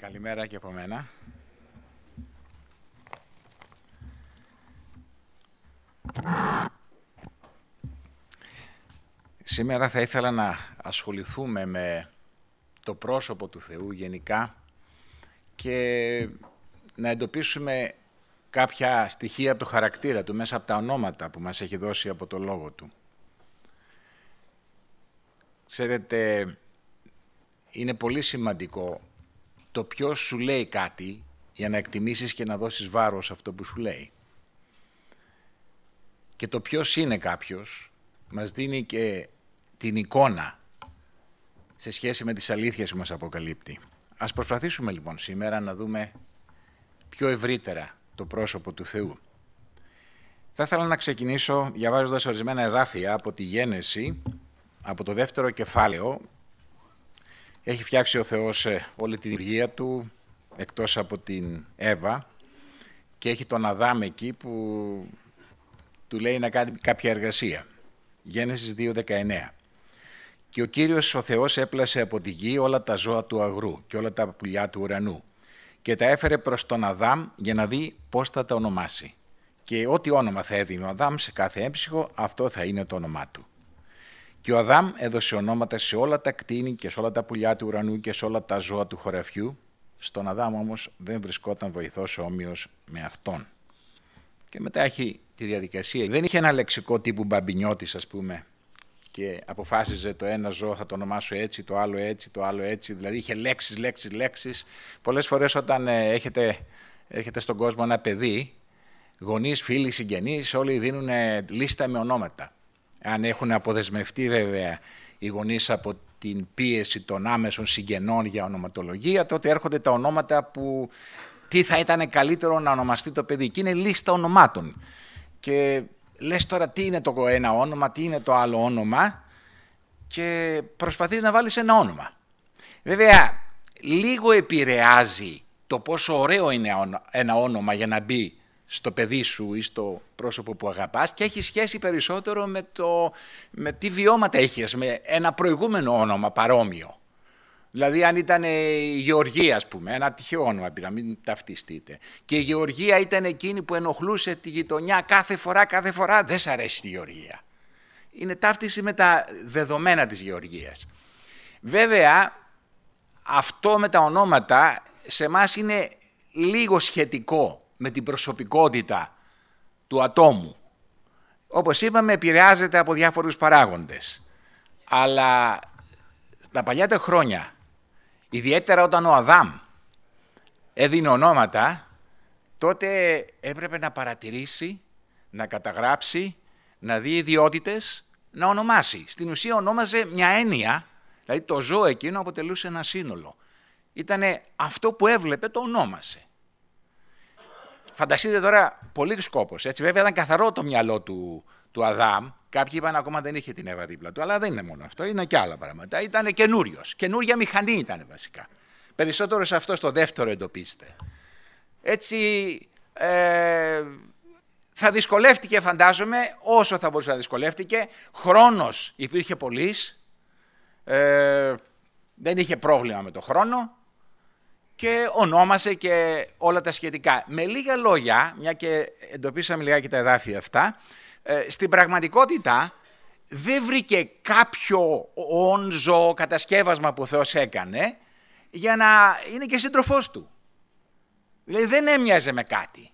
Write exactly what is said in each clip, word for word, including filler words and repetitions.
Καλημέρα και από μένα. Σήμερα θα ήθελα να ασχοληθούμε με το πρόσωπο του Θεού γενικά και να εντοπίσουμε κάποια στοιχεία από το χαρακτήρα του μέσα από τα ονόματα που μας έχει δώσει από το Λόγο Του. Ξέρετε, είναι πολύ σημαντικό το ποιος σου λέει κάτι για να εκτιμήσεις και να δώσεις βάρος σε αυτό που σου λέει. Και το ποιος είναι κάποιος μας δίνει και την εικόνα σε σχέση με τις αλήθειες που μας αποκαλύπτει. Ας προσπαθήσουμε λοιπόν σήμερα να δούμε πιο ευρύτερα το πρόσωπο του Θεού. Θα ήθελα να ξεκινήσω διαβάζοντας ορισμένα εδάφια από τη Γένεση, από το δεύτερο κεφάλαιο. Έχει φτιάξει ο Θεός όλη τη δημιουργία του, εκτός από την Εύα, και έχει τον Αδάμ εκεί που του λέει να κάνει κάποια εργασία. Γένεσης δύο δεκαεννέα. Και ο Κύριος ο Θεός έπλασε από τη γη όλα τα ζώα του αγρού και όλα τα πουλιά του ουρανού και τα έφερε προς τον Αδάμ για να δει πώς θα τα ονομάσει. Και ό,τι όνομα θα έδινε ο Αδάμ σε κάθε έμψυχο, αυτό θα είναι το όνομά του. Και ο Αδάμ έδωσε ονόματα σε όλα τα κτήνη και σε όλα τα πουλιά του ουρανού και σε όλα τα ζώα του χωραφιού. Στον Αδάμ όμως δεν βρισκόταν βοηθός όμοιος με αυτόν. Και μετά έχει τη διαδικασία. Δεν είχε ένα λεξικό τύπου Μπαμπινιώτης, ας πούμε, και αποφάσιζε το ένα ζώο θα το ονομάσω έτσι, το άλλο έτσι, το άλλο έτσι. Δηλαδή είχε λέξεις, λέξεις, λέξεις. Πολλές φορές όταν ε, έχετε, έρχεται στον κόσμο ένα παιδί, γονείς, φίλοι, συγγενείς, όλοι δίνουν λίστα με ονόματα. Αν έχουν αποδεσμευτεί βέβαια οι γονείς από την πίεση των άμεσων συγγενών για ονοματολογία, τότε έρχονται τα ονόματα που τι θα ήταν καλύτερο να ονομαστεί το παιδί. Και είναι λίστα ονομάτων. Και λες τώρα τι είναι το ένα όνομα, τι είναι το άλλο όνομα και προσπαθείς να βάλεις ένα όνομα. Βέβαια, λίγο επηρεάζει το πόσο ωραίο είναι ένα όνομα για να μπει στο παιδί σου ή στο πρόσωπο που αγαπάς και έχει σχέση περισσότερο με, το, με τι βιώματα έχεις, με ένα προηγούμενο όνομα παρόμοιο. Δηλαδή αν ήταν η Γεωργία, ας πούμε, ένα τυχαίο όνομα, να μην ταυτιστείτε. Και η Γεωργία ήταν εκείνη που ενοχλούσε τη γειτονιά κάθε φορά, κάθε φορά, δεν σ' αρέσει τη Γεωργία. Είναι ταύτιση με τα δεδομένα της Γεωργίας. Βέβαια, αυτό με τα ονόματα σε εμάς είναι λίγο σχετικό με την προσωπικότητα του ατόμου. Όπως είπαμε, επηρεάζεται από διάφορους παράγοντες. Αλλά τα παλιά τα χρόνια, ιδιαίτερα όταν ο Αδάμ έδινε ονόματα, τότε έπρεπε να παρατηρήσει, να καταγράψει, να δει ιδιότητες, να ονομάσει. Στην ουσία ονόμαζε μια έννοια, δηλαδή το ζώο εκείνο αποτελούσε ένα σύνολο. Ήτανε αυτό που έβλεπε, το ονόμασε. Φανταστείτε τώρα, πολύ σκόπος, έτσι. Βέβαια ήταν καθαρό το μυαλό του, του Αδάμ. Κάποιοι είπαν ακόμα δεν είχε την Εύα δίπλα του, αλλά δεν είναι μόνο αυτό, είναι και άλλα πράγματα. Ήταν καινούριος, καινούρια μηχανή ήταν βασικά. Περισσότερο σε αυτό στο δεύτερο εντοπίστε. Έτσι ε, θα δυσκολεύτηκε, φαντάζομαι, όσο θα μπορούσε να δυσκολεύτηκε. Χρόνος υπήρχε πολύς, ε, δεν είχε πρόβλημα με το χρόνο και ονόμασε και όλα τα σχετικά. Με λίγα λόγια, μια και εντοπίσαμε λιγάκι τα εδάφια αυτά, στην πραγματικότητα δεν βρήκε κάποιο όνζο κατασκεύασμα που ο Θεός έκανε για να είναι και σύντροφός του. Δηλαδή δεν έμοιαζε με κάτι.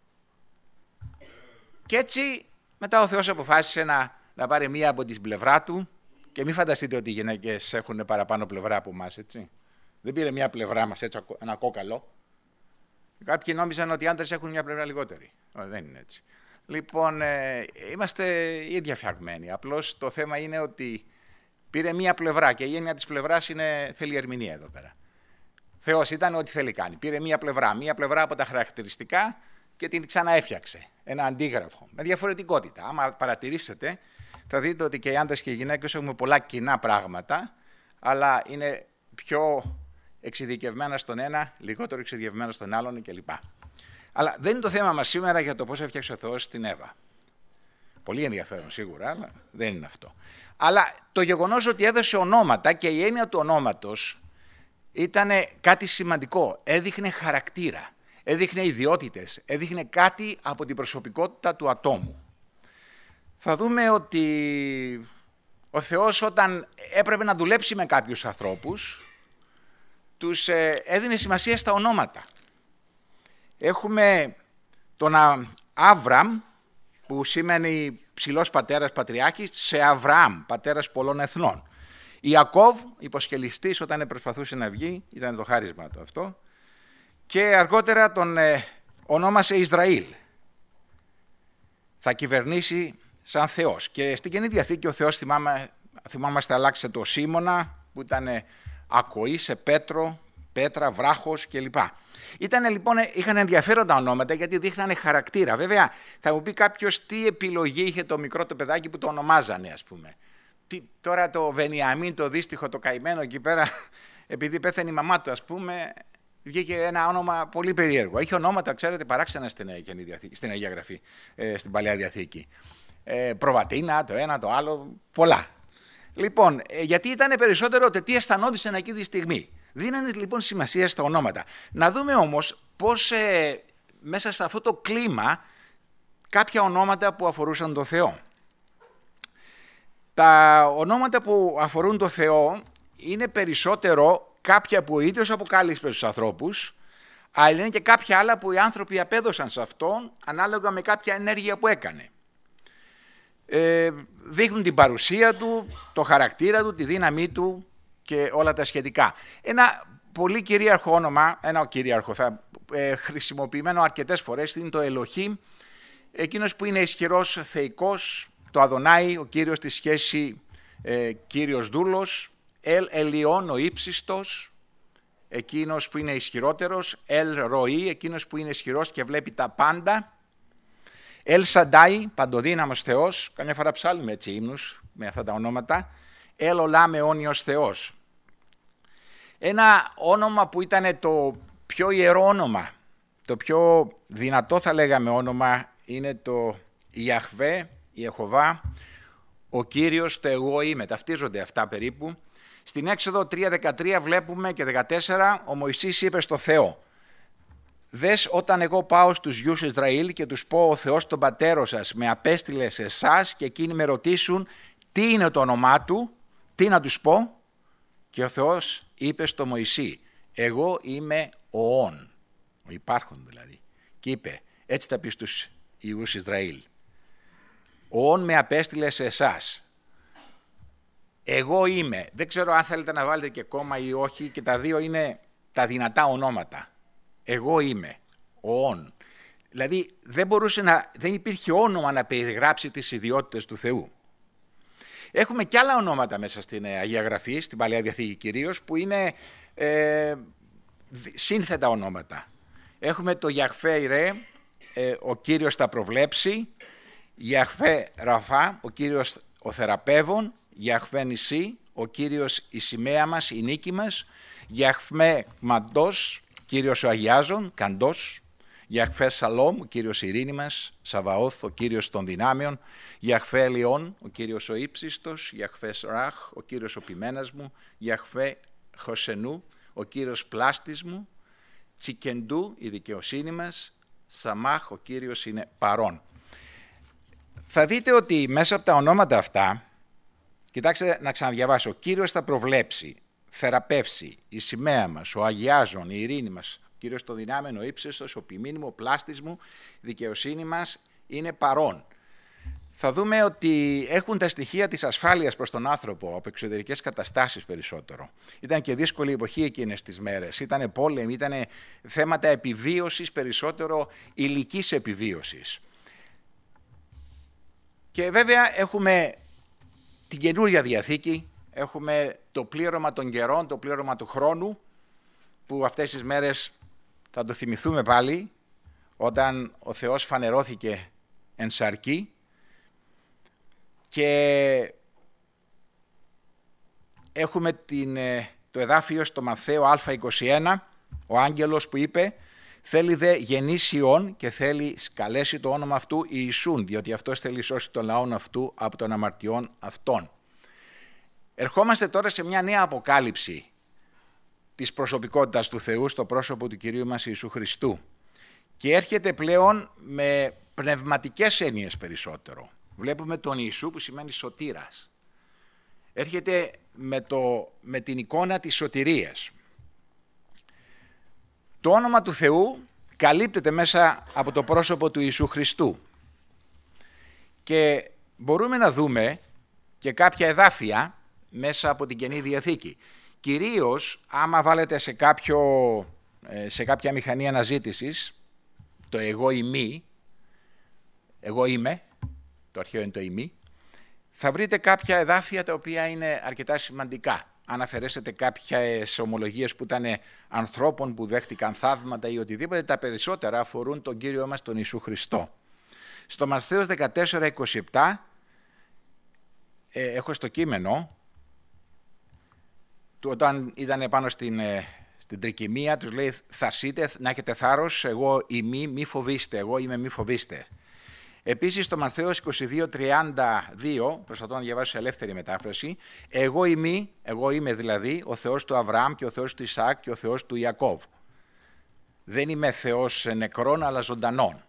Και έτσι μετά ο Θεός αποφάσισε να, να πάρει μία από την πλευρά του και μην φανταστείτε ότι οι γυναίκες έχουν παραπάνω πλευρά από εμάς, έτσι. Δεν πήρε μία πλευρά μας, έτσι, ένα κόκαλο. Κάποιοι νόμιζαν ότι οι άντρες έχουν μία πλευρά λιγότερη. Ω, δεν είναι έτσι. Λοιπόν, ε, είμαστε ίδια φτιαγμένοι. Απλώς το θέμα είναι ότι πήρε μία πλευρά και η έννοια της πλευράς είναι, θέλει ερμηνεία εδώ πέρα. Θεός ήταν ό,τι θέλει κάνει. Πήρε μία πλευρά, μία πλευρά από τα χαρακτηριστικά και την ξαναέφτιαξε. Ένα αντίγραφο με διαφορετικότητα. Άμα παρατηρήσετε, θα δείτε ότι και οι άντρες και οι γυναίκες έχουμε πολλά κοινά πράγματα, αλλά είναι πιο εξειδικευμένα στον ένα, λιγότερο εξειδικευμένα στον άλλον κλπ. Αλλά δεν είναι το θέμα μας σήμερα για το πώς έφτιαξε ο Θεός την Εύα. Πολύ ενδιαφέρον σίγουρα, αλλά δεν είναι αυτό. Αλλά το γεγονός ότι έδωσε ονόματα και η έννοια του ονόματος ήταν κάτι σημαντικό, έδειχνε χαρακτήρα, έδειχνε ιδιότητες, έδειχνε κάτι από την προσωπικότητα του ατόμου. Θα δούμε ότι ο Θεός όταν έπρεπε να δουλέψει με κάποιους ανθρώπους, τους έδινε σημασία στα ονόματα. Έχουμε τον Άβραμ, που σημαίνει ψηλός πατέρας πατριάρχης, σε Αβραάμ, πατέρας πολλών εθνών. Ιακώβ, υποσχελιστής όταν προσπαθούσε να βγει, ήταν το χάρισμα του αυτό, και αργότερα τον ε, ονόμασε Ισραήλ. Θα κυβερνήσει σαν Θεός. Και στην Καινή Διαθήκη ο Θεός, θυμάμαι, θυμάμαστε, αλλάξε το Σίμωνα, που ήταν ε, ακοή σε Πέτρο, Πέτρα, Βράχος κλπ. Ήτανε, λοιπόν, είχαν ενδιαφέροντα ονόματα γιατί δείχνανε χαρακτήρα. Βέβαια, θα μου πει κάποιος τι επιλογή είχε το μικρό το παιδάκι που το ονομάζανε, ας πούμε. Τι, τώρα το Βενιαμίν, το δύστιχο, το καημένο εκεί πέρα, επειδή πέθανε η μαμά του, ας πούμε, βγήκε ένα όνομα πολύ περίεργο. Είχε ονόματα, ξέρετε, παράξενα στην, στην Αγία Γραφή, ε, στην Παλαιά Διαθήκη. Ε, προβατίνα, το ένα, το άλλο, πολλά. Λοιπόν, ε, γιατί ήταν περισσότερο το τι αισθανόντουσαν εκείνη τη στιγμή. Δίνανε λοιπόν σημασία στα ονόματα. Να δούμε όμως πώς ε, μέσα σε αυτό το κλίμα κάποια ονόματα που αφορούσαν τον Θεό. Τα ονόματα που αφορούν τον Θεό είναι περισσότερο κάποια που ο ίδιος αποκάλυψε στους ανθρώπους, αλλά είναι και κάποια άλλα που οι άνθρωποι απέδωσαν σε αυτόν ανάλογα με κάποια ενέργεια που έκανε. Ε, δείχνουν την παρουσία του, το χαρακτήρα του, τη δύναμή του και όλα τα σχετικά. Ένα πολύ κυρίαρχο όνομα, ένα κυρίαρχο θα, ε, χρησιμοποιημένο αρκετές φορές, είναι το Ελοχήμ, εκείνος που είναι ισχυρός θεϊκός, το Αδονάη, ο Κύριος στη σχέση ε, Κύριος δούλος, Ελ Ελιών, ο ύψιστος, εκείνος που είναι ισχυρότερος, Ελ Ροή, εκείνος που είναι ισχυρός και βλέπει τα πάντα, Ελ Σαντάι, παντοδύναμος Θεός, καμιά φορά ψάλουμε έτσι ύμνους με αυτά τα ονόματα, Ελ Ολάμ, αιώνιος Θεός. Ένα όνομα που ήταν το πιο ιερό όνομα, το πιο δυνατό θα λέγαμε όνομα, είναι το Ιαχβέ, Ιεχωβά, ο Κύριος, το εγώ είμαι. Ταυτίζονται αυτά περίπου. Στην Έξοδο τρία δεκατρία βλέπουμε και δεκατέσσερα, ο Μωυσής είπε στο Θεό, «Δες όταν εγώ πάω στους γιους Ισραήλ και τους πω ο Θεός τον πατέρα σας με απέστειλε σε εσάς και εκείνοι με ρωτήσουν τι είναι το όνομά του, τι να τους πω». Και ο Θεός είπε στο Μωυσή, «Εγώ είμαι ο Ων», ο υπάρχον δηλαδή. Και είπε, έτσι θα πει στους ιούς Ισραήλ, «Ο Ων με απέστειλε σε εσάς». Εγώ είμαι. Δεν ξέρω αν θέλετε να βάλετε και κόμμα ή όχι, και τα δύο είναι τα δυνατά ονόματα. Εγώ είμαι. Ο Ων. Δηλαδή δεν μπορούσε να, δεν υπήρχε όνομα να περιγράψει τις ιδιότητες του Θεού. Έχουμε και άλλα ονόματα μέσα στην Αγία Γραφή, στην Παλαιά Διαθήκη κυρίως, που είναι ε, σύνθετα ονόματα. Έχουμε το Γιαχβέ Ιρέ, ε, ο Κύριος θα προβλέψει, Γιαχβέ Ραφά, ο Κύριος ο θεραπεύων, Γιαχβέ Νησί, ο Κύριος η σημαία μας, η νίκη μας, Γιαχβέ Μαντός, Κύριος ο αγιάζων, Καντός, Γιαχβέ Σαλόμ, ο Κύριος ειρήνη μας, Σαβαώθ, ο Κύριος των δυνάμεων, Γιαχβέ Ελιών, ο Κύριος ο ύψιστος, Γιαχβέ Ραχ, ο Κύριος ο ποιμένας μου, Γιαχβέ Χωσενού, ο Κύριος πλάστης μου, Τσικεντού, η δικαιοσύνη μας, Σαμάχ, ο Κύριος είναι παρών. Θα δείτε ότι μέσα από τα ονόματα αυτά, κοιτάξτε να ξαναδιαβάσω, ο Κύριος θα προβλέψει, θεραπεύσει, η σημαία μας, ο αγιάζων, η ειρήνη μας, ο Κύριος το δυνάμεν, ο ύψιστος, ο ποιμένος μου, ο πλάστης μου, η δικαιοσύνη μας είναι παρών. Θα δούμε ότι έχουν τα στοιχεία της ασφάλειας προς τον άνθρωπο από εξωτερικές καταστάσεις περισσότερο. Ήταν και δύσκολη εποχή εκείνες τις μέρες. Ήταν πόλεμοι, ήταν θέματα επιβίωσης, περισσότερο υλικής επιβίωσης. Και βέβαια έχουμε την καινούρια Διαθήκη, έχουμε το πλήρωμα των καιρών, το πλήρωμα του χρόνου, που αυτές τις μέρες θα το θυμηθούμε πάλι, όταν ο Θεός φανερώθηκε εν σαρκί, και έχουμε την, το εδάφιο στο Μαθαίο Α είκοσι ένα, ο άγγελος που είπε, θέλει δε γεννήσιον και θέλει σκαλέσει το όνομα αυτού Ιησούν, διότι αυτός θέλει σώσει τον λαόν αυτού από των αμαρτιών αυτών. Ερχόμαστε τώρα σε μια νέα αποκάλυψη της προσωπικότητας του Θεού στο πρόσωπο του Κυρίου μας Ιησού Χριστού και έρχεται πλέον με πνευματικές έννοιες περισσότερο. Βλέπουμε τον Ιησού που σημαίνει σωτήρας. Έρχεται με, το, με την εικόνα της σωτηρίας. Το όνομα του Θεού καλύπτεται μέσα από το πρόσωπο του Ιησού Χριστού και μπορούμε να δούμε και κάποια εδάφια μέσα από την Καινή Διαθήκη. Κυρίως άμα βάλετε σε, κάποιο, σε κάποια μηχανή αναζήτησης το εγώ ημί, εγώ είμαι, το αρχαίο είναι το ημί, θα βρείτε κάποια εδάφια τα οποία είναι αρκετά σημαντικά. Αν αφαιρέσετε κάποιες ομολογίες που ήταν ανθρώπων που δέχτηκαν θαύματα ή οτιδήποτε, τα περισσότερα αφορούν τον Κύριο μας τον Ιησού Χριστό. Στο Ματθαίος δεκατέσσερα είκοσι επτά ε, έχω στο κείμενο, του, όταν ήταν πάνω στην, ε, στην τρικυμία, τους λέει θαρσείτε να έχετε θάρρος, εγώ ημί, μη φοβήστε, εγώ είμαι μη φοβήστε. Επίσης στο Ματθαίος είκοσι δύο τριάντα δύο, προσπαθώ να διαβάσω σε ελεύθερη μετάφραση, εγώ είμαι, εγώ είμαι δηλαδή ο Θεός του Αβραάμ και ο Θεός του Ισαάκ και ο Θεός του Ιακώβ. Δεν είμαι Θεός νεκρών αλλά ζωντανών.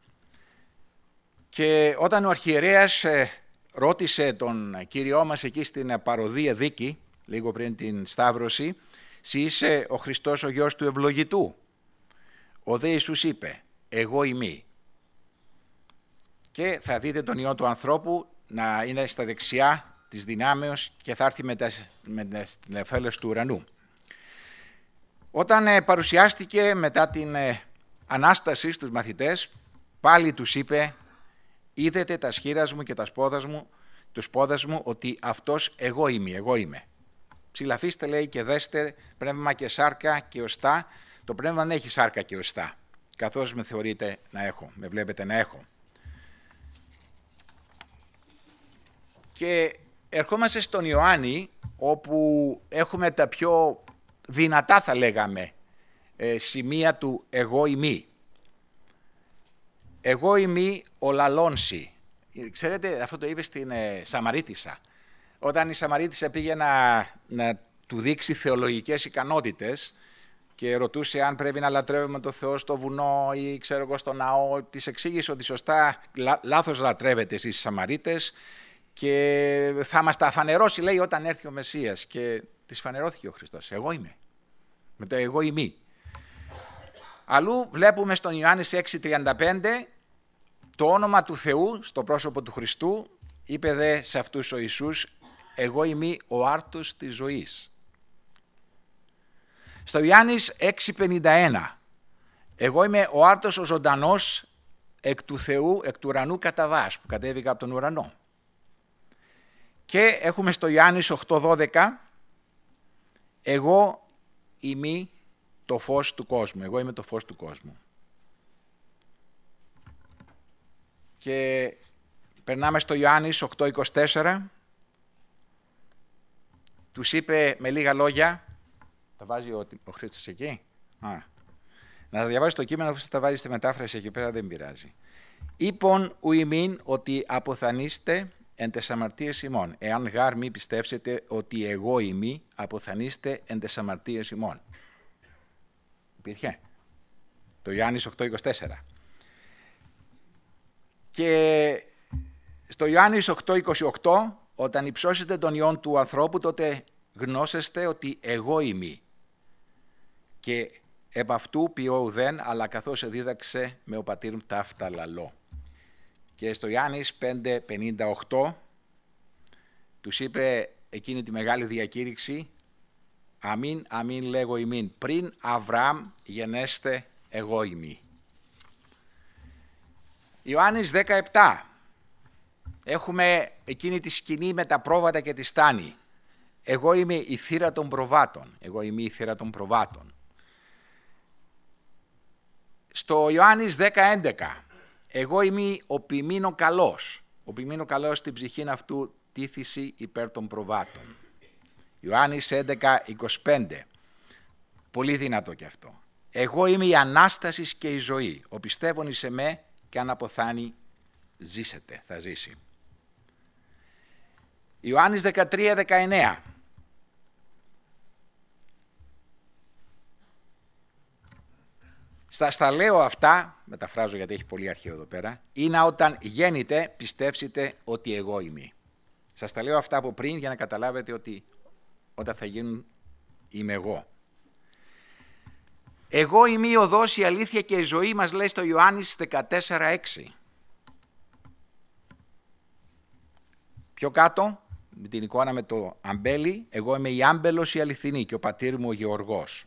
Και όταν ο αρχιερέας ε, ρώτησε τον Κύριό μας εκεί στην παροδία δίκη, λίγο πριν την Σταύρωση, «Συ είσαι ο Χριστός ο Γιος του Ευλογητού?» Ο δε Ιησούς είπε, εγώ είμαι. Και θα δείτε τον Υιό του ανθρώπου να είναι στα δεξιά της δυνάμεως και θα έρθει με τις νεφέλες του ουρανού. Όταν ε, παρουσιάστηκε μετά την ε, Ανάσταση στους μαθητές, πάλι τους είπε, είδετε τα σχήρας μου και τα σπόδας μου, τους πόδας μου, ότι αυτός εγώ είμαι, εγώ είμαι. Ψηλαφίστε λέει και δέστε πνεύμα και σάρκα και οστά. Το πνεύμα δεν έχει σάρκα και οστά, καθώς με θεωρείτε να έχω, με βλέπετε να έχω. Και ερχόμαστε στον Ιωάννη, όπου έχουμε τα πιο δυνατά θα λέγαμε σημεία του εγώ ημί. Εγώ ημί ο λαλόνσι. Ξέρετε, αυτό το είπε στην ε, Σαμαρίτισσα. Όταν η Σαμαρίτισσα πήγε να, να του δείξει θεολογικές ικανότητες και ρωτούσε αν πρέπει να λατρεύουμε τον Θεό στο βουνό ή ξέρω εγώ στο ναό, της εξήγησε ότι σωστά λά, λάθος λατρεύετε εσείς οι Σαμαρίτες και θα μας τα φανερώσει λέει όταν έρθει ο Μεσσίας, και της φανερώθηκε ο Χριστός. Εγώ είμαι. Με το εγώ ημί. Αλλού βλέπουμε στον Ιωάννη έξι τριάντα πέντε το όνομα του Θεού στο πρόσωπο του Χριστού, είπε δε σε αυτούς ο Ιησούς, εγώ είμαι ο άρτος της ζωής. Στο Ιωάννης έξι πενήντα ένα, εγώ είμαι ο άρτος ο ζωντανός εκ του Θεού, εκ του ουρανού καταβάς, που κατέβηκα από τον ουρανό. Και έχουμε στο Ιωάννης οκτώ δώδεκα, εγώ είμαι το φως του κόσμου, εγώ είμαι το φως του κόσμου. Και περνάμε στο Ιωάννης οκτώ είκοσι τέσσερα, τους είπε με λίγα λόγια, τα βάζει ο, ο Χρήστος εκεί, Α, να διαβάσει το κείμενο, αφού τα βάζει στη μετάφραση εκεί πέρα δεν πειράζει. Είπον ου ημίν ότι αποθανείστε εν τες αμαρτίες ημών, εάν γάρ μη πιστεύσετε ότι εγώ ημί, αποθανείστε εν τες αμαρτίες ημών. Υπήρχε το Ιωάννης οκτώ είκοσι τέσσερα. Και στο Ιωάννης οκτώ είκοσι οκτώ, όταν υψώσετε τον Υιόν του ανθρώπου, τότε γνώσεστε ότι εγώ είμαι. Και επ' αυτού ποιώ ουδέν, αλλά καθώς δίδαξε με ο πατήρ μου ταύτα λαλώ. Και στο Ιωάννης πέντε πενήντα οκτώ τους είπε εκείνη τη μεγάλη διακήρυξη, αμήν, αμήν λέγω ημίν, πριν Αβραάμ γενέστε εγώ ημί. Ιωάννης δεκαεπτά, έχουμε εκείνη τη σκηνή με τα πρόβατα και τη στάνη. Εγώ είμαι η θύρα των προβάτων, εγώ είμαι η θύρα των προβάτων. Στο Ιωάννης δέκα έντεκα, εγώ είμαι ο ποιμήνο καλός, ο ποιμήνο καλός στην ψυχήν αυτού τίθηση υπέρ των προβάτων. Ιωάννης έντεκα είκοσι πέντε, πολύ δυνατό και αυτό. Εγώ είμαι η Ανάσταση και η ζωή, ο πιστεύων εις εμέ και αν αποθάνει ζήσετε, θα ζήσει. Ιωάννης δεκατρία δεκαεννέα, Στα, στα λέω αυτά, μεταφράζω γιατί έχει πολύ αρχαίο εδώ πέρα, είναι όταν γέννητε πιστεύσετε ότι εγώ είμαι. Σας τα λέω αυτά από πριν για να καταλάβετε ότι όταν θα γίνουν είμαι εγώ. Εγώ είμαι η οδός, η αλήθεια και η ζωή, μας λέει στο Ιωάννης δεκατέσσερα έξι. Πιο κάτω, με την εικόνα με το αμπέλι, εγώ είμαι η άμπελος η αληθινή και ο πατήρ μου ο Γεωργός.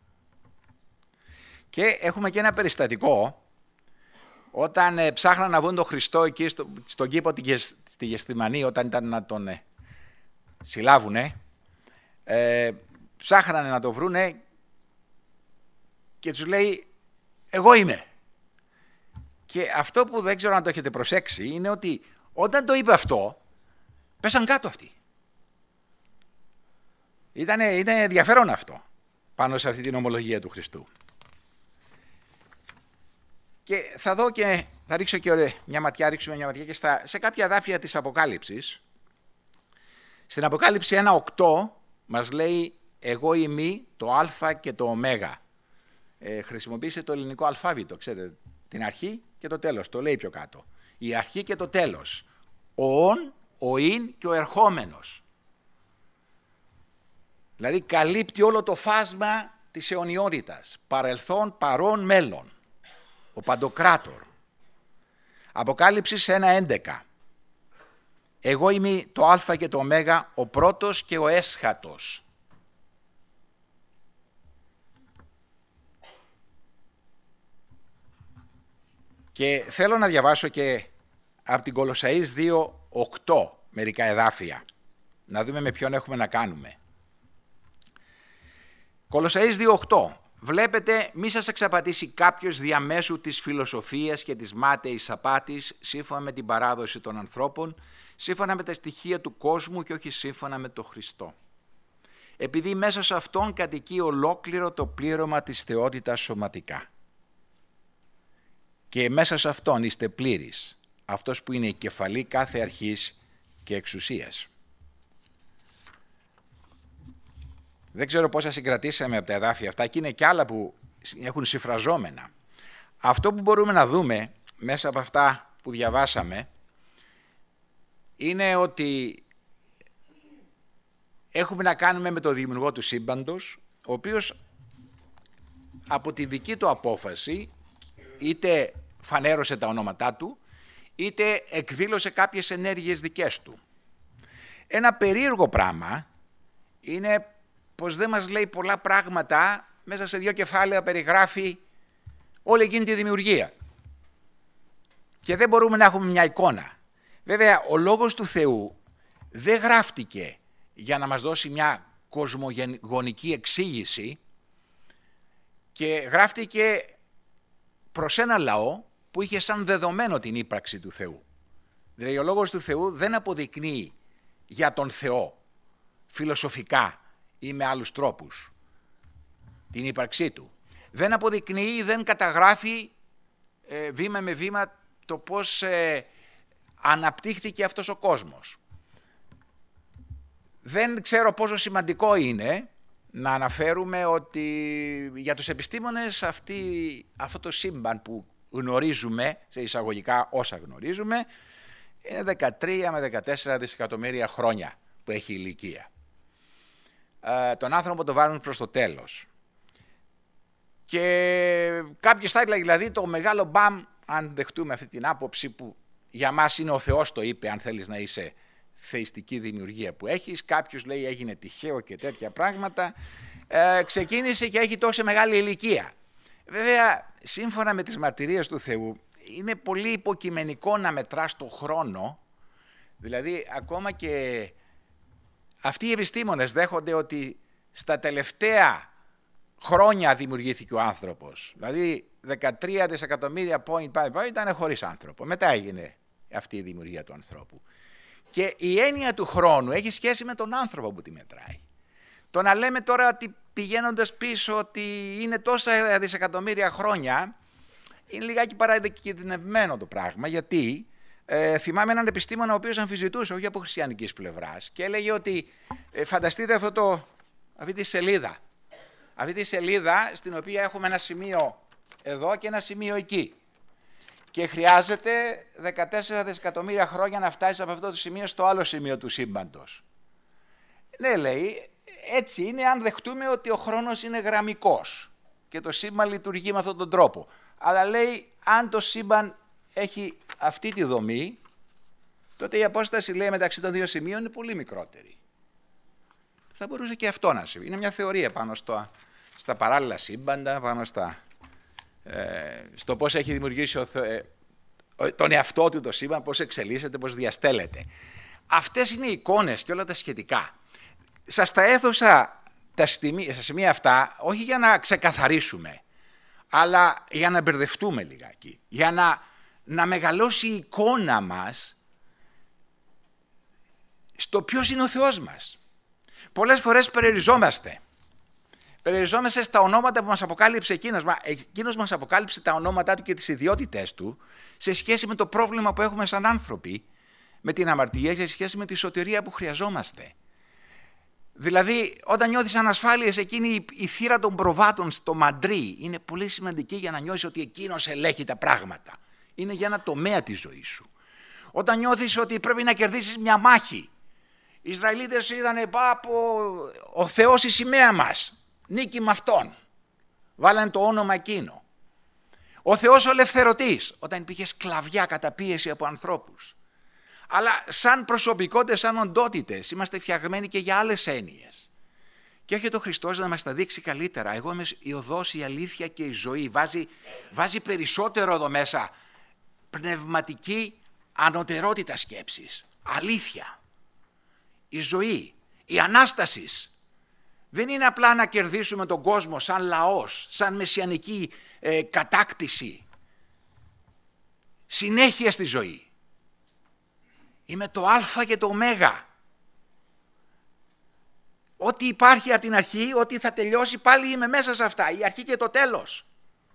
Και έχουμε και ένα περιστατικό, όταν ε, ψάχναν να βρουν τον Χριστό εκεί στο, στον κήπο στη Γεστημανή, όταν ήταν να τον ε, συλλάβουνε, ε, ψάχνανε να τον βρούνε και τους λέει εγώ είμαι. Και αυτό που δεν ξέρω αν το έχετε προσέξει είναι ότι όταν το είπε αυτό, πέσαν κάτω αυτοί. Ήτανε, ήταν ενδιαφέρον αυτό πάνω σε αυτή την ομολογία του Χριστού. Και θα δω και θα ρίξω και μια ματιά, ρίξουμε μια ματιά και στα, σε κάποια δάφια της Αποκάλυψης. Στην Αποκάλυψη ένα οκτώ μας λέει εγώ είμαι το α και το ω. Ε, χρησιμοποίησε το ελληνικό αλφάβητο, ξέρετε, την αρχή και το τέλος, το λέει πιο κάτω. Η αρχή και το τέλος. Ο ον, ο ειν και ο ερχόμενος. Δηλαδή καλύπτει όλο το φάσμα της αιωνιότητας. Παρελθόν, παρόν, μέλλον. Ο Παντοκράτορ. Αποκάλυψης ένα έντεκα. Εγώ είμαι το α και το ω, ο πρώτος και ο έσχατος. Και θέλω να διαβάσω και από την Κολοσσαείς δύο οκτώ μερικά εδάφια. Να δούμε με ποιον έχουμε να κάνουμε. Κολοσσαείς δύο οκτώ. Βλέπετε, μη σας εξαπατήσει κάποιος διαμέσου της φιλοσοφίας και της μάταιης απάτης, σύμφωνα με την παράδοση των ανθρώπων, σύμφωνα με τα στοιχεία του κόσμου και όχι σύμφωνα με τον Χριστό. Επειδή μέσα σε αυτόν κατοικεί ολόκληρο το πλήρωμα της θεότητας σωματικά. Και μέσα σε αυτόν είστε πλήρης, αυτός που είναι η κεφαλή κάθε αρχής και εξουσίας. Δεν ξέρω πόσα συγκρατήσαμε από τα εδάφια αυτά και είναι και άλλα που έχουν συμφραζόμενα. Αυτό που μπορούμε να δούμε μέσα από αυτά που διαβάσαμε είναι ότι έχουμε να κάνουμε με τον δημιουργό του σύμπαντος, ο οποίος από τη δική του απόφαση είτε φανέρωσε τα ονόματά του, είτε εκδήλωσε κάποιες ενέργειες δικές του. Ένα περίεργο πράγμα είναι πως δεν μας λέει πολλά πράγματα, μέσα σε δύο κεφάλαια περιγράφει όλη εκείνη τη δημιουργία. Και δεν μπορούμε να έχουμε μια εικόνα. Βέβαια, ο Λόγος του Θεού δεν γράφτηκε για να μας δώσει μια κοσμογονική εξήγηση και γράφτηκε προς ένα λαό που είχε σαν δεδομένο την ύπαρξη του Θεού. Δηλαδή ο Λόγος του Θεού δεν αποδεικνύει για τον Θεό φιλοσοφικά ή με άλλους τρόπους την ύπαρξή του. Δεν αποδεικνύει, δεν καταγράφει ε, βήμα με βήμα το πώς ε, αναπτύχθηκε αυτός ο κόσμος. Δεν ξέρω πόσο σημαντικό είναι να αναφέρουμε ότι για τους επιστήμονες αυτή, αυτό το σύμπαν που γνωρίζουμε, σε εισαγωγικά όσα γνωρίζουμε, είναι δεκατρία με δεκατέσσερα δισεκατομμύρια χρόνια που έχει ηλικία. Ε, τον άνθρωπο το βάζουν προς το τέλος. Και κάποιος θα έλεγε δηλαδή το μεγάλο μπαμ, αν δεχτούμε αυτή την άποψη που για μας είναι ο Θεός το είπε, αν θέλεις να είσαι θεϊστική δημιουργία που έχεις, κάποιος λέει έγινε τυχαίο και τέτοια πράγματα, ε, ξεκίνησε και έχει τόσο μεγάλη ηλικία. Βέβαια, σύμφωνα με τις μαρτυρίες του Θεού, είναι πολύ υποκειμενικό να μετράς το χρόνο, δηλαδή ακόμα και αυτοί οι επιστήμονες δέχονται ότι στα τελευταία χρόνια δημιουργήθηκε ο άνθρωπος, δηλαδή δεκατρία δισεκατομμύρια point five ήταν χωρίς άνθρωπο, μετά έγινε αυτή η δημιουργία του ανθρώπου. Και η έννοια του χρόνου έχει σχέση με τον άνθρωπο που τη μετράει. Το να λέμε τώρα ότι πηγαίνοντας πίσω ότι είναι τόσα δισεκατομμύρια χρόνια, είναι λιγάκι παραδικηδυνευμένο το πράγμα, γιατί ε, θυμάμαι έναν επιστήμονα ο οποίος αμφισβητούσε, όχι από χριστιανικής πλευράς, και έλεγε ότι ε, φανταστείτε αυτό το, αυτή τη σελίδα, αυτή τη σελίδα στην οποία έχουμε ένα σημείο εδώ και ένα σημείο εκεί. Και χρειάζεται δεκατέσσερα δισεκατομμύρια χρόνια να φτάσει από αυτό το σημείο στο άλλο σημείο του σύμπαντος. Ναι, λέει, έτσι είναι αν δεχτούμε ότι ο χρόνος είναι γραμμικός και το σύμπαν λειτουργεί με αυτόν τον τρόπο. Αλλά λέει, αν το σύμπαν έχει αυτή τη δομή, τότε η απόσταση, λέει, μεταξύ των δύο σημείων είναι πολύ μικρότερη. Θα μπορούσε και αυτό να συμβεί. Είναι μια θεωρία πάνω στο, στα παράλληλα σύμπαντα, πάνω στα, ε, στο πώς έχει δημιουργήσει ο, ε, τον εαυτό του το σύμπαν, πώς εξελίσσεται, πώς διαστέλλεται. Αυτές είναι οι εικόνες και όλα τα σχετικά. Σας τα έδωσα τα σημεία, στα σημεία αυτά, όχι για να ξεκαθαρίσουμε, αλλά για να μπερδευτούμε λιγάκι, για να, να μεγαλώσει η εικόνα μας στο ποιος είναι ο Θεός μας. Πολλές φορές περιοριζόμαστε. Περιοριζόμαστε στα ονόματα που μας αποκάλυψε εκείνος. Μα εκείνος μας αποκάλυψε τα ονόματά του και τις ιδιότητές του σε σχέση με το πρόβλημα που έχουμε σαν άνθρωποι, με την αμαρτία, σε σχέση με τη σωτηρία που χρειαζόμαστε. Δηλαδή, όταν νιώθεις ανασφάλειες, εκείνη η θύρα των προβάτων στο μαντρί είναι πολύ σημαντική για να νιώσεις ότι εκείνος ελέγχει τα πράγματα. Είναι για ένα τομέα της ζωής σου. Όταν νιώθεις ότι πρέπει να κερδίσεις μια μάχη, οι Ισραηλίτες είδανε πάπο, ο Θεός η σημαία μας, νίκη με αυτόν. Βάλανε το όνομα εκείνο. Ο Θεός ο ελευθερωτής, όταν υπήρχε σκλαβιά, καταπίεση από ανθρώπους. Αλλά σαν προσωπικότητες, σαν οντότητες, είμαστε φτιαγμένοι και για άλλες έννοιες. Και έρχεται ο Χριστός να μας τα δείξει καλύτερα. Εγώ είμαι η οδός, η αλήθεια και η ζωή. Βάζει, βάζει περισσότερο εδώ μέσα πνευματική ανωτερότητα σκέψης. Αλήθεια. Η ζωή, η Ανάσταση. Δεν είναι απλά να κερδίσουμε τον κόσμο σαν λαός, σαν μεσιανική ε, κατάκτηση. Συνέχεια στη ζωή. Είμαι το Α και το Ω. Ό,τι υπάρχει από την αρχή, ό,τι θα τελειώσει, πάλι είμαι μέσα σε αυτά. Η αρχή και το τέλος.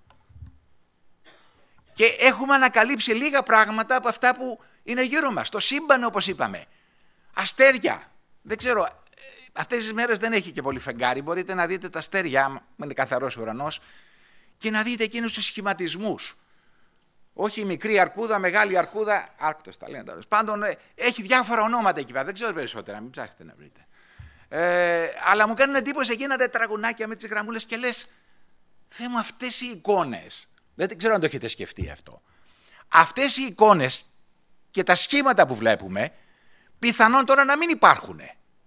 Και έχουμε ανακαλύψει λίγα πράγματα από αυτά που είναι γύρω μας. Το σύμπαν, όπως είπαμε. Αστέρια. Δεν ξέρω, αυτές τις μέρες δεν έχει και πολύ φεγγάρι. Μπορείτε να δείτε τα αστέρια, είναι καθαρός ουρανός, και να δείτε εκείνους τους σχηματισμούς. Όχι μικρή αρκούδα, μεγάλη αρκούδα, άρκτος τα λένε τέλος πάντων, έχει διάφορα ονόματα εκεί πέρα, δεν ξέρω περισσότερα, μην ψάχετε να βρείτε. Ε, αλλά μου κάνουν εντύπωση εκείνα τα τετραγωνάκια με τις γραμμούλες και λες, Θεέ μου, αυτές οι εικόνες, δεν ξέρω αν το έχετε σκεφτεί αυτό, αυτές οι εικόνες και τα σχήματα που βλέπουμε, πιθανόν τώρα να μην υπάρχουν.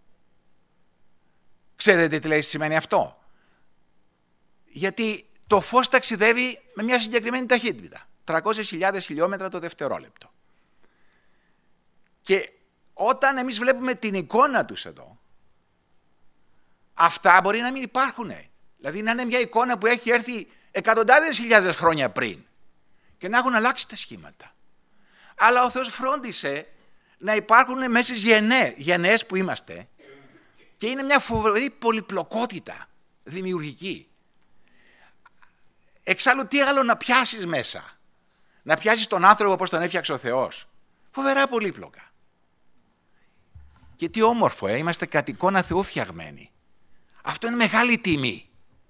Ξέρετε τι λέει σημαίνει αυτό? Γιατί το φως ταξιδεύει με μια συγκεκριμένη ταχύτητα. τριακόσιες χιλιάδες χιλιόμετρα το δευτερόλεπτο. Και όταν εμείς βλέπουμε την εικόνα τους εδώ, αυτά μπορεί να μην υπάρχουν. Δηλαδή να είναι μια εικόνα που έχει έρθει εκατοντάδες χιλιάδες χρόνια πριν και να έχουν αλλάξει τα σχήματα. Αλλά ο Θεός φρόντισε να υπάρχουν μέσα στις γενναίες, γενναίες που είμαστε, και είναι μια φοβερή πολυπλοκότητα δημιουργική. Εξάλλου τι άλλο να πιάσεις μέσα? Να πιάσεις τον άνθρωπο όπως τον έφτιαξε ο Θεός? Φοβερά πολύπλοκα. Και τι όμορφο, ε? Είμαστε κατ' εικόνα Θεού φτιαγμένοι. Αυτό είναι μεγάλη τιμή.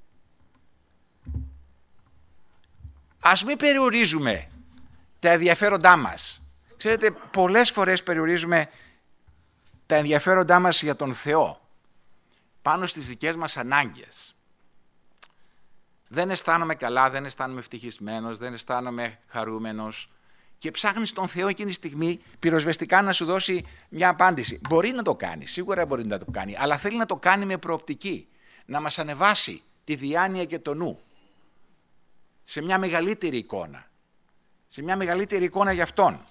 Ας μην περιορίζουμε τα ενδιαφέροντά μας. Ξέρετε, πολλές φορές περιορίζουμε τα ενδιαφέροντά μας για τον Θεό πάνω στις δικές μας ανάγκες. Δεν αισθάνομαι καλά, δεν αισθάνομαι ευτυχισμένος, δεν αισθάνομαι χαρούμενος, και ψάχνεις τον Θεό εκείνη τη στιγμή πυροσβεστικά να σου δώσει μια απάντηση. Μπορεί να το κάνει, σίγουρα μπορεί να το κάνει, αλλά θέλει να το κάνει με προοπτική, να μας ανεβάσει τη διάνοια και το νου σε μια μεγαλύτερη εικόνα, σε μια μεγαλύτερη εικόνα για Αυτόν.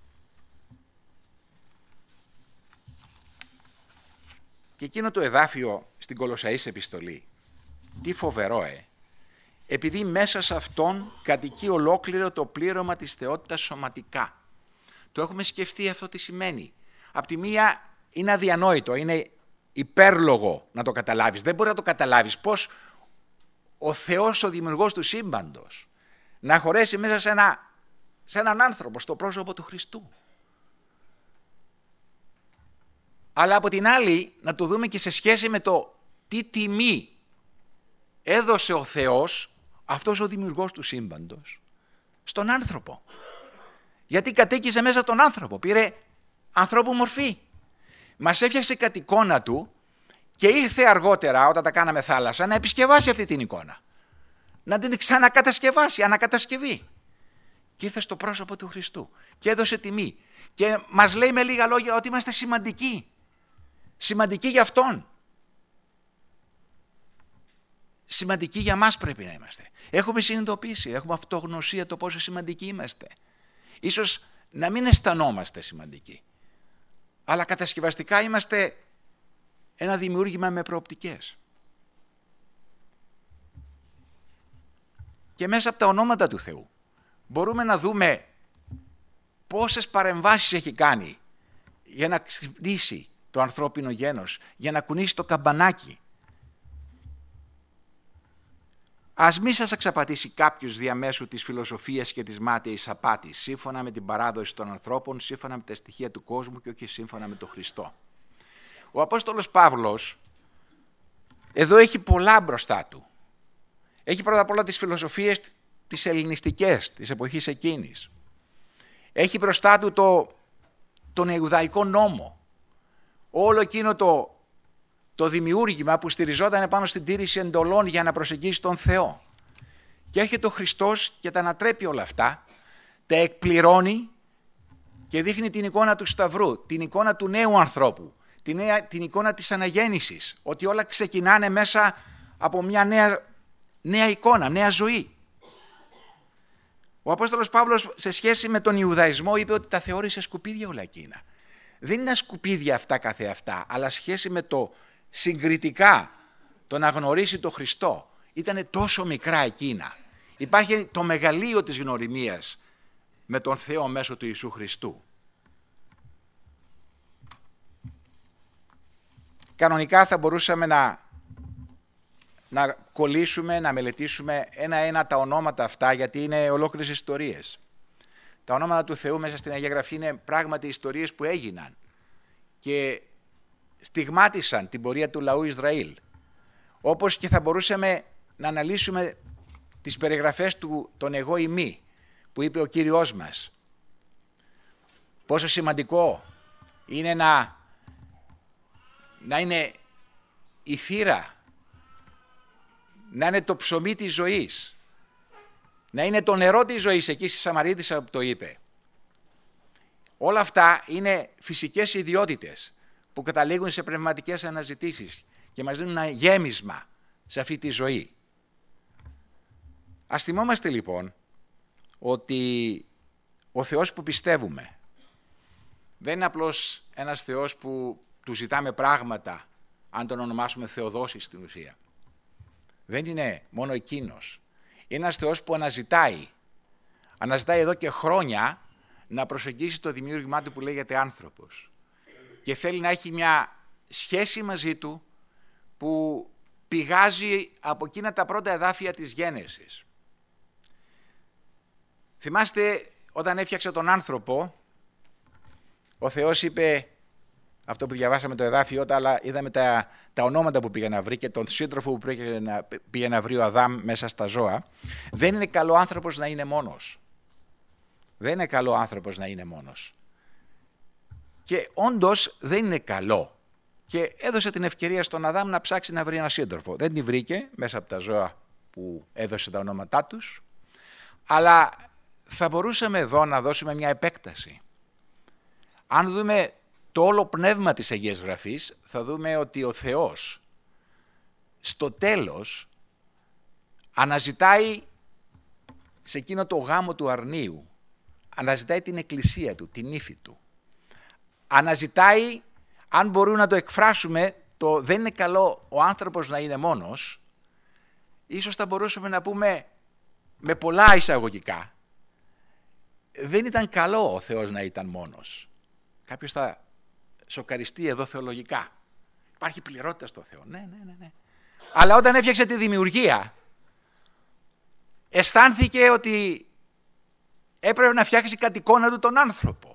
Και εκείνο το εδάφιο στην Κολοσσαείς επιστολή, τι φοβερό, ε! Επειδή μέσα σε Αυτόν κατοικεί ολόκληρο το πλήρωμα της θεότητας σωματικά. Το έχουμε σκεφτεί αυτό τι σημαίνει. Απ' τη μία είναι αδιανόητο, είναι υπέρλογο να το καταλάβεις. Δεν μπορεί να το καταλάβεις πώς ο Θεός, ο δημιουργός του σύμπαντος, να χωρέσει μέσα σε, ένα, σε έναν άνθρωπο, στο πρόσωπο του Χριστού. Αλλά από την άλλη να το δούμε και σε σχέση με το τι τιμή έδωσε ο Θεός αυτός ο δημιουργός του σύμπαντος στον άνθρωπο. Γιατί κατοίκησε μέσα τον άνθρωπο, πήρε ανθρώπου μορφή. Μας έφτιαξε κατ' εικόνα του και ήρθε αργότερα, όταν τα κάναμε θάλασσα, να επισκευάσει αυτή την εικόνα. Να την ξανακατασκευάσει, ανακατασκευή. Και ήρθε στο πρόσωπο του Χριστού και έδωσε τιμή. Και μας λέει με λίγα λόγια ότι είμαστε σημαντικοί. Σημαντικοί για Αυτόν. Σημαντικοί για μας πρέπει να είμαστε. Έχουμε συνειδητοποιήσει, έχουμε αυτογνωσία το πόσο σημαντικοί είμαστε. Ίσως να μην αισθανόμαστε σημαντικοί, αλλά κατασκευαστικά είμαστε ένα δημιούργημα με προοπτικές. Και μέσα από τα ονόματα του Θεού μπορούμε να δούμε πόσες παρεμβάσεις έχει κάνει για να ξυπνήσει το ανθρώπινο γένος, για να κουνήσει το καμπανάκι. Ας μη σας εξαπατήσει κάποιος διαμέσου της φιλοσοφίας και της μάταιης απάτης, σύμφωνα με την παράδοση των ανθρώπων, σύμφωνα με τα στοιχεία του κόσμου και όχι σύμφωνα με τον Χριστό. Ο Απόστολος Παύλος εδώ έχει πολλά μπροστά του. Έχει πρώτα απ' όλα τις φιλοσοφίες τις ελληνιστικές της εποχής εκείνης. Έχει μπροστά του το, τον Ιουδαϊκό νόμο. Όλο εκείνο το το δημιούργημα που στηριζόταν πάνω στην τήρηση εντολών για να προσεγγίσει τον Θεό. Και έρχεται ο Χριστός και τα ανατρέπει όλα αυτά, τα εκπληρώνει και δείχνει την εικόνα του Σταυρού, την εικόνα του νέου ανθρώπου, την, νέα, την εικόνα της αναγέννησης, ότι όλα ξεκινάνε μέσα από μια νέα, νέα εικόνα, νέα ζωή. Ο Απόστολος Παύλος σε σχέση με τον Ιουδαϊσμό είπε ότι τα θεώρησε σκουπίδια όλα εκείνα. Δεν είναι σκουπίδια αυτά καθεαυτά, αλλά σχέση με το συγκριτικά το να γνωρίσει τον Χριστό ήταν τόσο μικρά εκείνα. Υπάρχει το μεγαλείο της γνωριμίας με τον Θεό μέσω του Ιησού Χριστού. Κανονικά θα μπορούσαμε να, να κολλήσουμε, να μελετήσουμε ένα-ένα τα ονόματα αυτά, γιατί είναι ολόκληρες ιστορίες. Τα ονόματα του Θεού μέσα στην Αγία Γραφή είναι πράγματι ιστορίες που έγιναν και στιγμάτισαν την πορεία του λαού Ισραήλ. Όπως και θα μπορούσαμε να αναλύσουμε τις περιγραφές του τον εγώ ημί που είπε ο Κύριος μας. Πόσο σημαντικό είναι να, να είναι η θύρα, να είναι το ψωμί της ζωής, να είναι το νερό της ζωής, εκεί στη Σαμαρίτισσα που το είπε. Όλα αυτά είναι φυσικές ιδιότητες που καταλήγουν σε πνευματικές αναζητήσεις και μας δίνουν ένα γέμισμα σε αυτή τη ζωή. Ας θυμόμαστε λοιπόν ότι ο Θεός που πιστεύουμε δεν είναι απλώς ένας Θεός που του ζητάμε πράγματα, αν τον ονομάσουμε Θεοδόση στην ουσία. Δεν είναι μόνο εκείνος. Είναι ένας Θεός που αναζητάει, αναζητάει εδώ και χρόνια να προσεγγίσει το δημιούργημά του που λέγεται άνθρωπος. Και θέλει να έχει μια σχέση μαζί του που πηγάζει από εκείνα τα πρώτα εδάφια της Γένεσης. Θυμάστε όταν έφτιαξε τον άνθρωπο, ο Θεός είπε, αυτό που διαβάσαμε το εδάφιο, αλλά είδαμε τα, τα ονόματα που πήγε να βρει και τον σύντροφο που πήγε να, πήγε να βρει ο Αδάμ μέσα στα ζώα. Δεν είναι καλό άνθρωπος να είναι μόνος. Δεν είναι καλό άνθρωπος να είναι μόνος. Και όντως δεν είναι καλό. Και έδωσε την ευκαιρία στον Αδάμ να ψάξει να βρει ένα σύντροφο. Δεν την βρήκε μέσα από τα ζώα που έδωσε τα ονόματά τους, αλλά θα μπορούσαμε εδώ να δώσουμε μια επέκταση. Αν δούμε το όλο πνεύμα της Αγίας Γραφής, θα δούμε ότι ο Θεός στο τέλος αναζητάει σε εκείνο το γάμο του αρνίου, αναζητάει την εκκλησία του, την ύφη του. Αναζητάει, αν μπορούμε να το εκφράσουμε, το δεν είναι καλό ο άνθρωπος να είναι μόνος, ίσως θα μπορούσαμε να πούμε με πολλά εισαγωγικά, δεν ήταν καλό ο Θεός να ήταν μόνος. Κάποιος θα σοκαριστεί εδώ θεολογικά. Υπάρχει πληρότητα στο Θεό. Ναι, ναι, ναι, ναι. Αλλά όταν έφτιαξε τη δημιουργία, αισθάνθηκε ότι έπρεπε να φτιάξει κατ' εικόνα του τον άνθρωπο.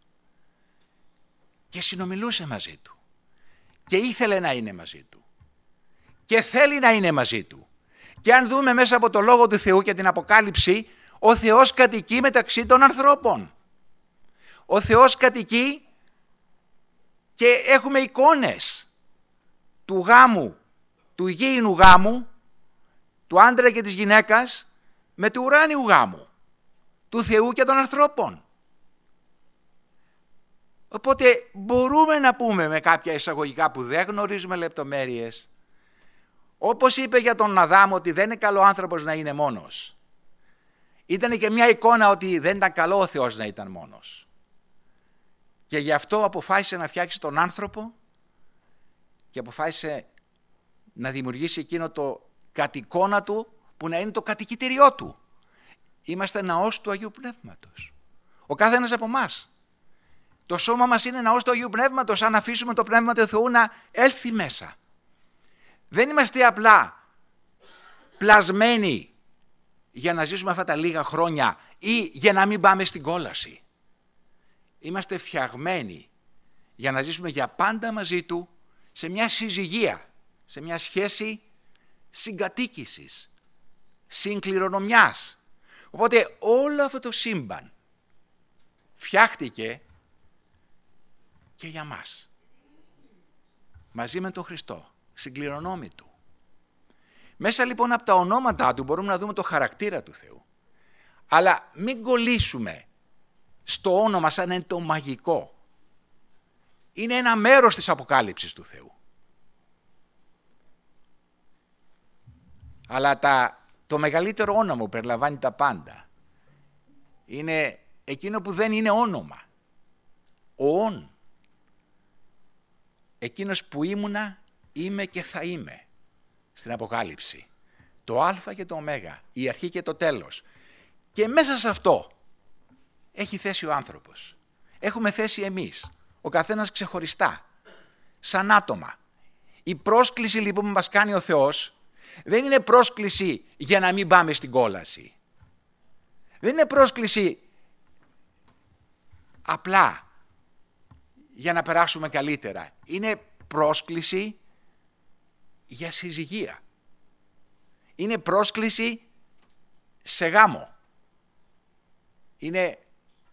Και συνομιλούσε μαζί του. Και ήθελε να είναι μαζί του. Και θέλει να είναι μαζί του. Και αν δούμε μέσα από το Λόγο του Θεού και την Αποκάλυψη, ο Θεός κατοικεί μεταξύ των ανθρώπων. Ο Θεός κατοικεί και έχουμε εικόνες του γάμου, του γήινου γάμου, του άντρα και της γυναίκας, με του ουράνιου γάμου, του Θεού και των ανθρώπων. Οπότε μπορούμε να πούμε με κάποια εισαγωγικά που δεν γνωρίζουμε λεπτομέρειες, όπως είπε για τον Αδάμ ότι δεν είναι καλό άνθρωπος να είναι μόνος. Ήταν και μια εικόνα ότι δεν ήταν καλό ο Θεός να ήταν μόνος. Και γι' αυτό αποφάσισε να φτιάξει τον άνθρωπο και αποφάσισε να δημιουργήσει εκείνο το κατ' εικόνα του που να είναι το κατοικητήριό του. Είμαστε ναός του Αγίου Πνεύματος. Ο κάθε ένας από εμάς. Το σώμα μας είναι ναός του Αγίου Πνεύματος αν αφήσουμε το Πνεύμα του Θεού να έλθει μέσα. Δεν είμαστε απλά πλασμένοι για να ζήσουμε αυτά τα λίγα χρόνια ή για να μην πάμε στην κόλαση. Είμαστε φτιαγμένοι για να ζήσουμε για πάντα μαζί του σε μια συζυγία, σε μια σχέση συγκατοίκησης, συγκληρονομιάς. Οπότε όλο αυτό το σύμπαν φτιάχτηκε και για μας. Μαζί με τον Χριστό, συγκληρονόμοι του. Μέσα λοιπόν από τα ονόματά του μπορούμε να δούμε το χαρακτήρα του Θεού. Αλλά μην κολλήσουμε στο όνομα σαν να είναι το μαγικό. Είναι ένα μέρος της αποκάλυψης του Θεού. Αλλά τα, το μεγαλύτερο όνομα που περιλαμβάνει τα πάντα είναι εκείνο που δεν είναι όνομα. Ο όν. Εκείνος που ήμουνα, είμαι και θα είμαι στην Αποκάλυψη. Το Α και το Ω, η αρχή και το τέλος. Και μέσα σε αυτό έχει θέση ο άνθρωπος. Έχουμε θέση εμείς, ο καθένας ξεχωριστά, σαν άτομα. Η πρόσκληση λοιπόν που μας κάνει ο Θεός δεν είναι πρόσκληση για να μην πάμε στην κόλαση. Δεν είναι πρόσκληση απλά για να περάσουμε καλύτερα. Είναι πρόσκληση για συζυγία. Είναι πρόσκληση σε γάμο. Είναι,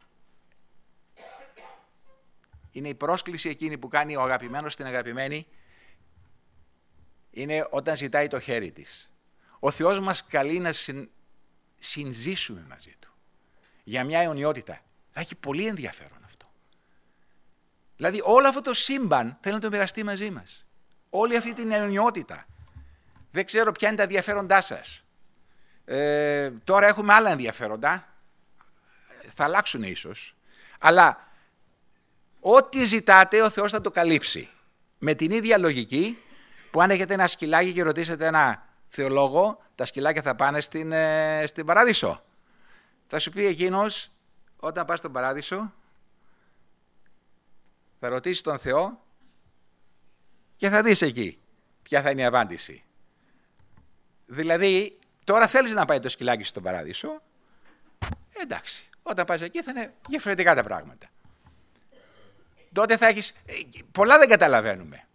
είναι η πρόσκληση εκείνη που κάνει ο αγαπημένος στην αγαπημένη, είναι όταν ζητάει το χέρι της. Ο Θεός μας καλεί να συν, συνζήσουμε μαζί Του για μια αιωνιότητα. Θα έχει πολύ ενδιαφέρον αυτό. Δηλαδή όλο αυτό το σύμπαν θέλει να το μοιραστεί μαζί μας. Όλη αυτή την αιωνιότητα. Δεν ξέρω ποια είναι τα ενδιαφέροντά σας. Ε, τώρα έχουμε άλλα ενδιαφέροντα. Θα αλλάξουν ίσως. Αλλά ό,τι ζητάτε ο Θεός θα το καλύψει. Με την ίδια λογική που αν έχετε ένα σκυλάκι και ρωτήσετε ένα θεολόγο, τα σκυλάκια θα πάνε στην, ε, στην Παράδεισο. Θα σου πει εκείνος, όταν πας στον Παράδεισο, θα ρωτήσεις τον Θεό και θα δεις εκεί ποια θα είναι η απάντηση. Δηλαδή, τώρα θέλεις να πάει το σκυλάκι στον Παράδεισο, εντάξει, όταν πας εκεί θα είναι διαφορετικά τα πράγματα. Τότε θα έχεις, πολλά δεν καταλαβαίνουμε.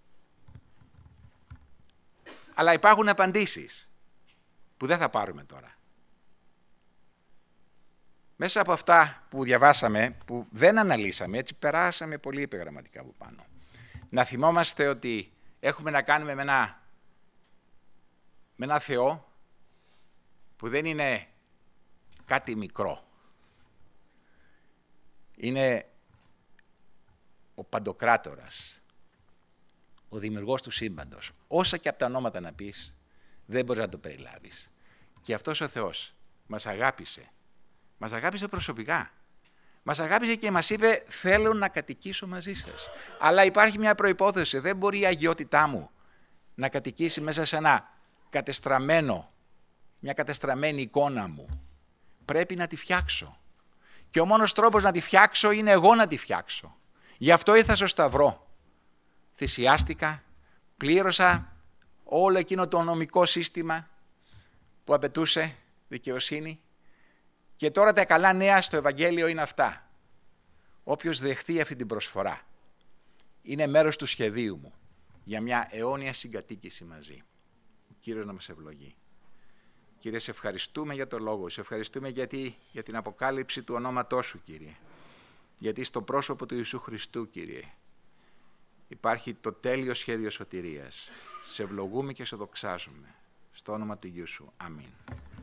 Αλλά υπάρχουν απαντήσεις που δεν θα πάρουμε τώρα. Μέσα από αυτά που διαβάσαμε, που δεν αναλύσαμε, έτσι περάσαμε πολύ επιγραμματικά από πάνω. Να θυμόμαστε ότι έχουμε να κάνουμε με ένα, με ένα Θεό που δεν είναι κάτι μικρό. Είναι ο Παντοκράτορας, ο δημιουργός του σύμπαντος. Όσα και από τα ονόματα να πεις, δεν μπορείς να το περιλάβεις. Και αυτός ο Θεός μας αγάπησε. Μας αγάπησε προσωπικά. Μας αγάπησε και μας είπε, θέλω να κατοικήσω μαζί σας. Αλλά υπάρχει μια προϋπόθεση. Δεν μπορεί η αγιότητά μου να κατοικήσει μέσα σε ένα κατεστραμμένο, μια κατεστραμμένη εικόνα μου. Πρέπει να τη φτιάξω. Και ο μόνος τρόπος να τη φτιάξω είναι εγώ να τη φτιάξω. Γι' αυτό ήρθα στο Σταυρό. Θυσιάστηκα, πλήρωσα όλο εκείνο το νομικό σύστημα που απαιτούσε δικαιοσύνη. Και τώρα τα καλά νέα στο Ευαγγέλιο είναι αυτά. Όποιος δεχτεί αυτή την προσφορά είναι μέρος του σχεδίου μου για μια αιώνια συγκατοίκηση μαζί. Ο Κύριος να μας ευλογεί. Κύριε, σε ευχαριστούμε για το λόγο, σε ευχαριστούμε γιατί, για την αποκάλυψη του ονόματός σου, Κύριε. Γιατί στο πρόσωπο του Ιησού Χριστού, Κύριε, υπάρχει το τέλειο σχέδιο σωτηρίας. Σε ευλογούμε και σε δοξάζουμε. Στο όνομα του Υιού σου. Αμήν.